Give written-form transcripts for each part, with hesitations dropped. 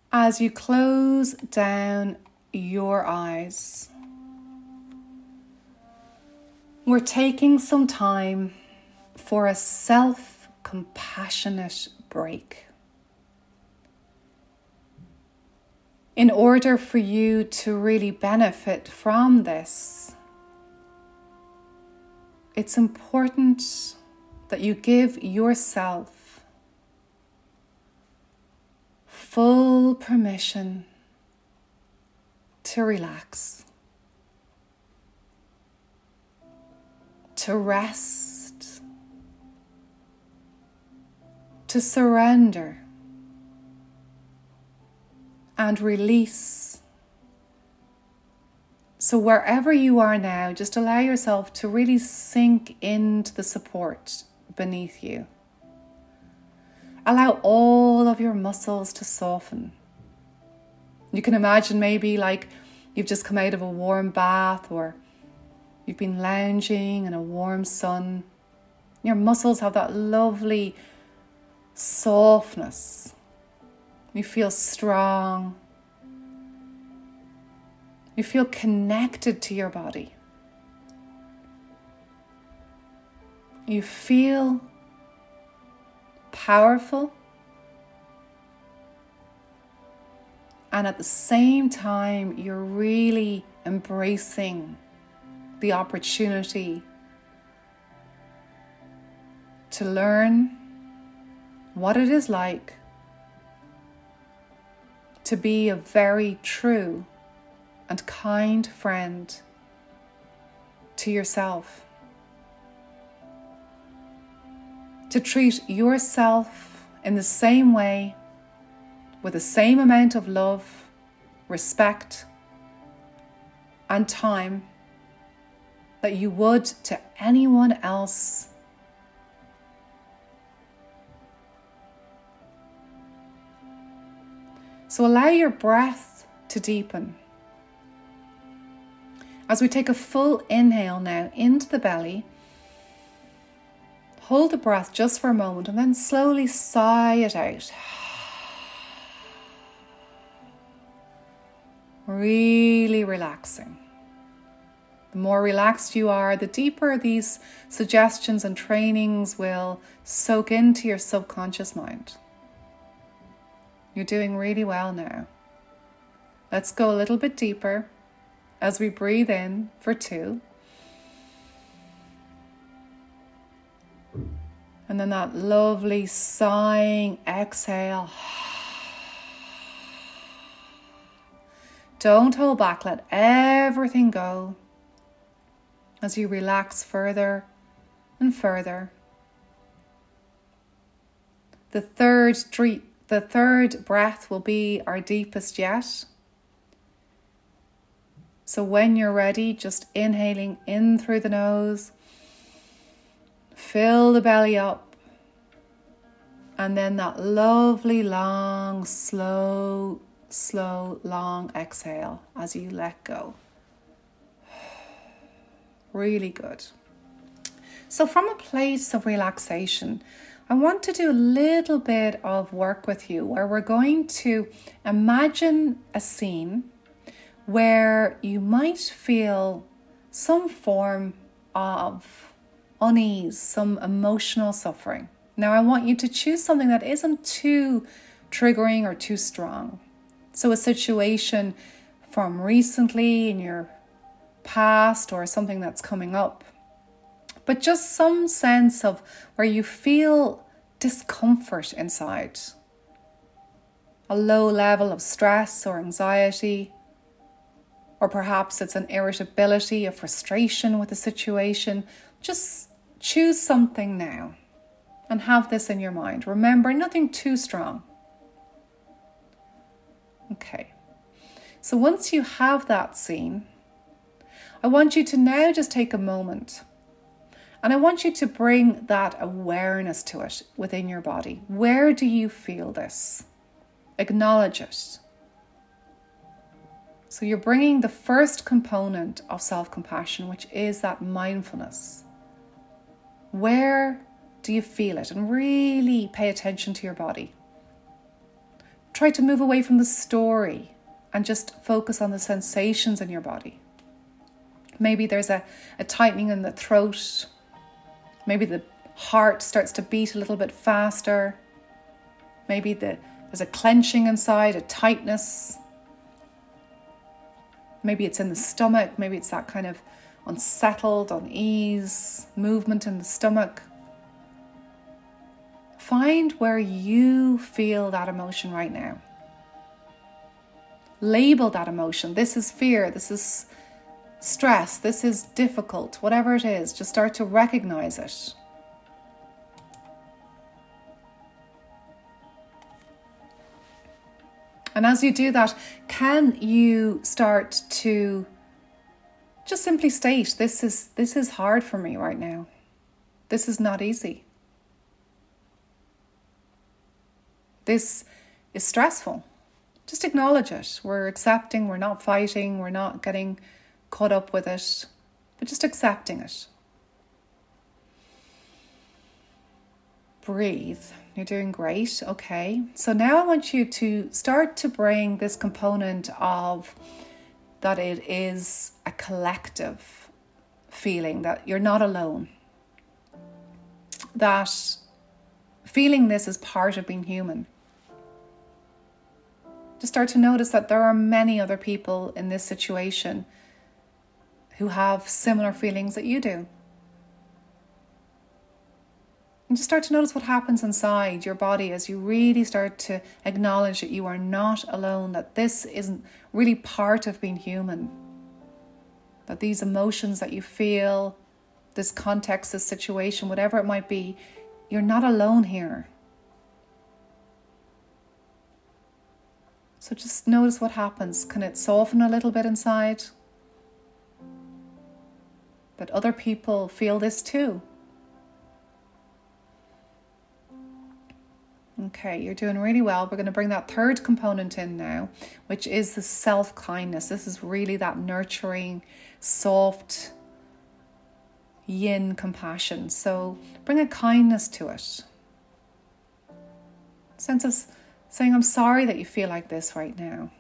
As you close down your eyes, we're taking some time for a self-compassionate break. In order for you to really benefit from this, it's important that you give yourself full permission to relax, to rest, to surrender and release. So wherever you are now, just allow yourself to really sink into the support beneath you. Allow all of your muscles to soften. You can imagine maybe like you've just come out of a warm bath, or you've been lounging in a warm sun. Your muscles have that lovely softness. You feel strong. You feel connected to your body. You feel powerful. And at the same time, you're really embracing the opportunity to learn what it is like to be a very true and kind friend to yourself. To treat yourself in the same way, with the same amount of love, respect, and time that you would to anyone else. So allow your breath to deepen. As we take a full inhale now into the belly, hold the breath just for a moment and then slowly sigh it out. Really relaxing. The more relaxed you are, the deeper these suggestions and trainings will soak into your subconscious mind. You're doing really well now. Let's go a little bit deeper as we breathe in for 2. And then that lovely sighing exhale. Don't hold back, let everything go as you relax further and further. The third breath will be our deepest yet. So when you're ready, just inhaling in through the nose, fill the belly up, and then that lovely long, slow, long exhale as you let go. Really good. So from a place of relaxation, I want to do a little bit of work with you where we're going to imagine a scene where you might feel some form of unease, some emotional suffering. Now I want you to choose something that isn't too triggering or too strong. So a situation from recently in your past or something that's coming up. But just some sense of where you feel discomfort inside. A low level of stress or anxiety. Or perhaps it's an irritability, a frustration with the situation. Just choose something now and have this in your mind. Remember, nothing too strong. Okay. So once you have that scene, I want you to now just take a moment and I want you to bring that awareness to it within your body. Where do you feel this? Acknowledge it. So you're bringing the first component of self-compassion, which is that mindfulness. Where do you feel it? And really pay attention to your body. try to move away from the story and just focus on the sensations in your body. Maybe there's a tightening in the throat. Maybe the heart starts to beat a little bit faster. Maybe there's a clenching inside, a tightness. Maybe it's in the stomach. Maybe it's that kind of unsettled, unease, movement in the stomach. Find where you feel that emotion right now. Label that emotion. This is fear. This is stress. This is difficult. Whatever it is, just start to recognize it. And as you do that, can you start to just simply state, this is hard for me right now. This is not easy. This is stressful. Just acknowledge it. We're accepting, we're not fighting, we're not getting caught up with it, but just accepting it. Breathe. You're doing great. Okay. So now I want you to start to bring this component of that it is a collective feeling, that you're not alone. That feeling this is part of being human. Just start to notice that there are many other people in this situation who have similar feelings that you do. And just start to notice what happens inside your body as you really start to acknowledge that you are not alone, that this isn't really part of being human. That these emotions that you feel, this context, this situation, whatever it might be, you're not alone here. So just notice what happens. Can it soften a little bit inside? That other people feel this too. Okay, you're doing really well. We're going to bring that third component in now, which is the self-kindness. This is really that nurturing, soft, yin compassion. So bring a kindness to it. Sense of saying, I'm sorry that you feel like this right now.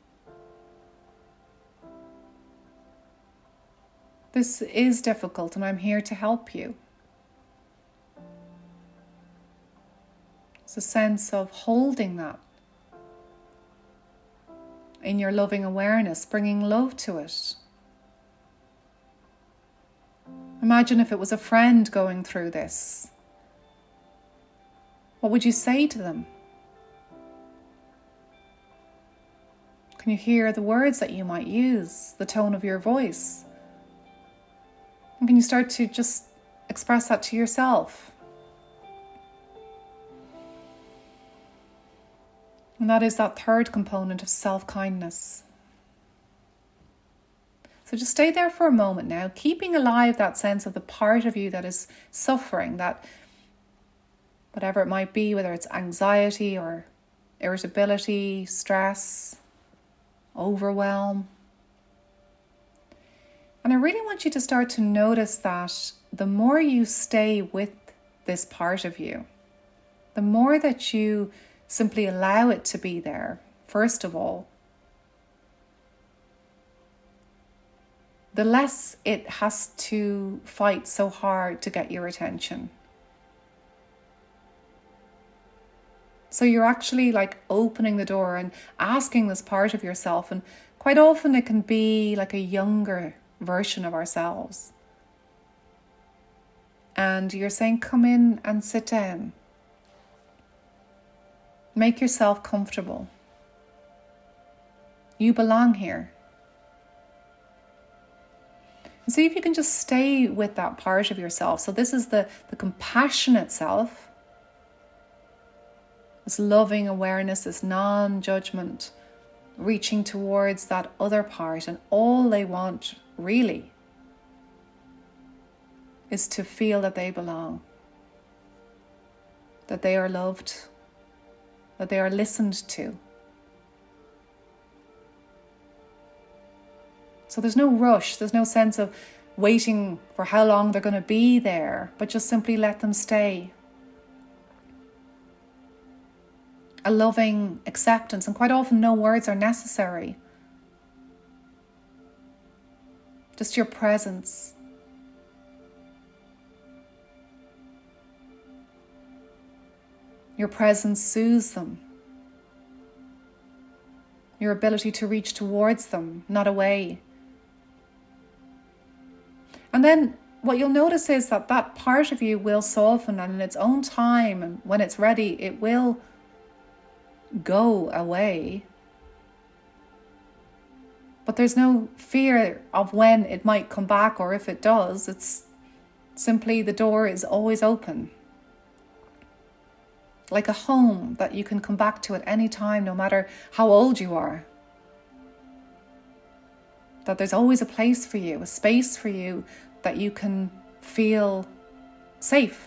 This is difficult and I'm here to help you. It's a sense of holding that in your loving awareness, bringing love to it. Imagine if it was a friend going through this. What would you say to them? Can you hear the words that you might use, the tone of your voice? And can you start to just express that to yourself? And that is that third component of self-kindness. So just stay there for a moment now, keeping alive that sense of the part of you that is suffering, that whatever it might be, whether it's anxiety or irritability, stress, overwhelm. And I really want you to start to notice that the more you stay with this part of you, the more that you simply allow it to be there, first of all, the less it has to fight so hard to get your attention. So you're actually like opening the door and asking this part of yourself, and quite often it can be like a younger version of ourselves. And you're saying, come in and sit down. Make yourself comfortable. You belong here. And see if you can just stay with that part of yourself. So this is the compassionate self. This loving awareness, this non-judgment, reaching towards that other part. And all they want, really, is to feel that they belong. That they are loved. That they are listened to. So there's no rush, there's no sense of waiting for how long they're going to be there, but just simply let them stay. a loving acceptance, and quite often no words are necessary. Just your presence. Your presence soothes them. Your ability to reach towards them, not away. And then what you'll notice is that that part of you will soften, and in its own time, and when it's ready, it will go away. But there's no fear of when it might come back, or if it does. It's simply the door is always open. Like a home that you can come back to at any time, no matter how old you are. That there's always a place for you, a space for you that you can feel safe.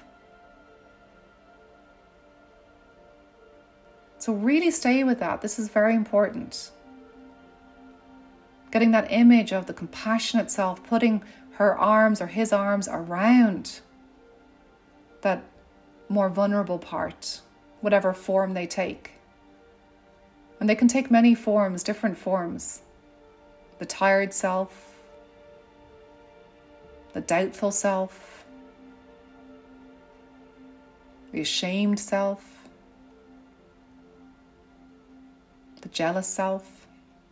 So really stay with that. This is very important. Getting that image of the compassionate self, putting her arms or his arms around that more vulnerable part, whatever form they take. And they can take many forms, different forms. The tired self, the doubtful self, the ashamed self, the jealous self.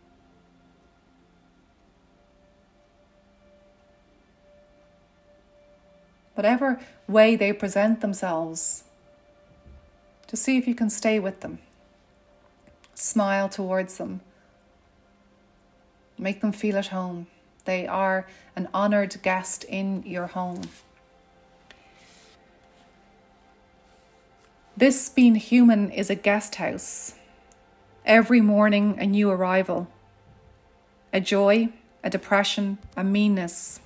Whatever way they present themselves, to see if you can stay with them. Smile towards them. Make them feel at home. They are an honoured guest in your home. This being human is a guest house. Every morning a new arrival. A joy, a depression, a meanness.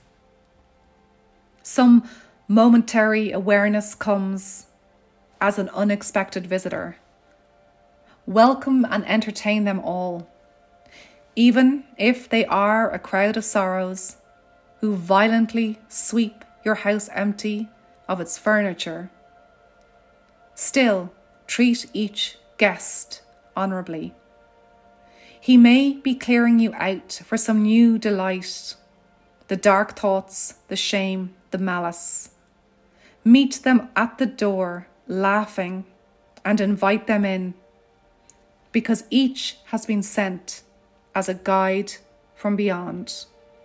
Some momentary awareness comes as an unexpected visitor. Welcome and entertain them all, even if they are a crowd of sorrows who violently sweep your house empty of its furniture. Still, treat each guest honourably. He may be clearing you out for some new delight, the dark thoughts, the shame, the malice. Meet them at the door, laughing, and invite them in, because each has been sent as a guide from beyond.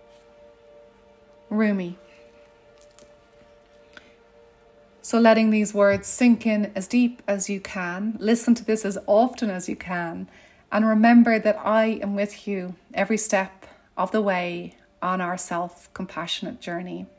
Rumi. So letting these words sink in as deep as you can, listen to this as often as you can, and remember that I am with you every step of the way on our self-compassionate journey.